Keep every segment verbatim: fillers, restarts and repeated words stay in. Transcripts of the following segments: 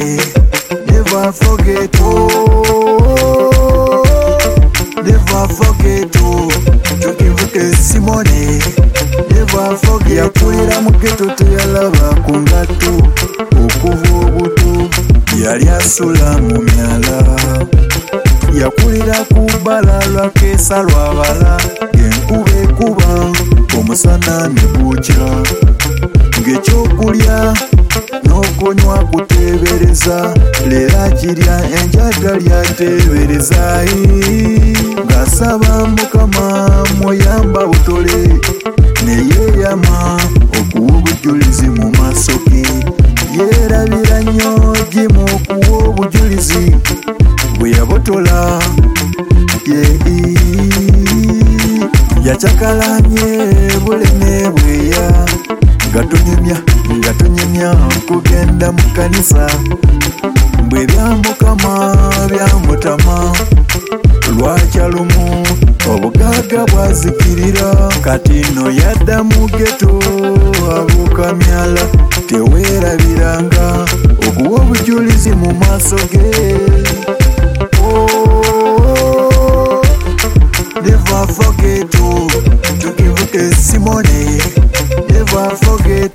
money, never forget oh, never forget oh, tukivuke simone, never forget. Yakulira mu ghetto teyalaba ku ngatto, okuva obuto yali asula mu myala. Yakulira ku bbala lwa keesa lwabala, ng'enkuba ekuba omusana ne gukya, ng'ekyokulya n'okunywa kuteebereza, leero akirya enjaga lyateebereza. Ng'asaba Mukama muyamba butole, ne yeeyama okuwa obujulizi mu maaso ge. Yeerabira nnyo gimu okuwa obujulizi bwe yabotola. Yacakalanye buleme bweya, nga tonyumya nga tonyumya kugenda mu kanisa, bwe bya Mukama byamutama. Lwakya lumu obugagga bwazikirira, kati no yadda mu ghetto abuuka myala. Teweerabiranga okuwa obujulizi mu maaso ge. Oh, never forget oh, tukivuke simone, never forget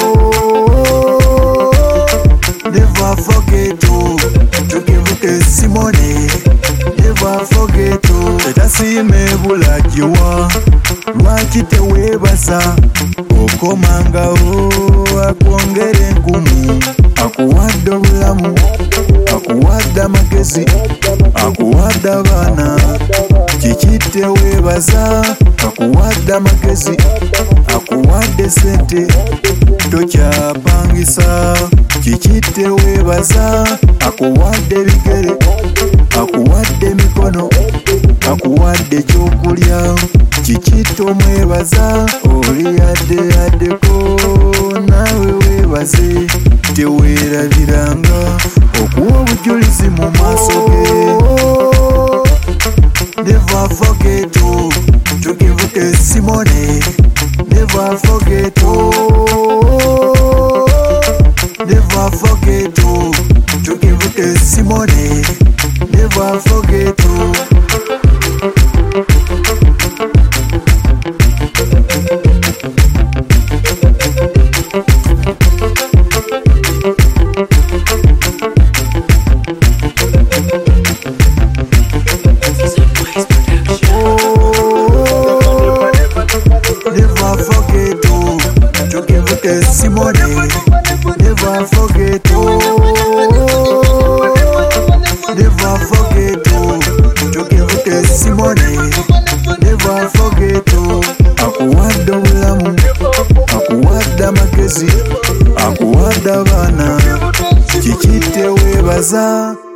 oh, never forget oh, tukivuke simone, never forget oh. Etasiime bulagiwa, lwaki teweebasa okomangawo akwongere enkumu. Akuwadde obulamu, akuwadde amagezi, akuwadde abaana, kiki teweebaza? Akuwadde amagezi, akuwadde sente, tokyapangisa, kiki teweebaza? Akuwadde ebigere, akuwadde emikono, akuwadde ekyokulya, kiki tomwebaza? Oli yadde yaddeko naawe weebaze. Teweerabiranga okuwa obujulizi mu maaso ge. Never forget oh, tukivuke simone, never forget oh, never forget oh, tukivuke simone, never forget oh. Never forget oh, tukivuke simone, never forget oh, never forget oh, tukivuke simone, never forget oh. Akuwadde obulamu, akuwadde amagezi, akuwadde abaana, kiki teweebaza?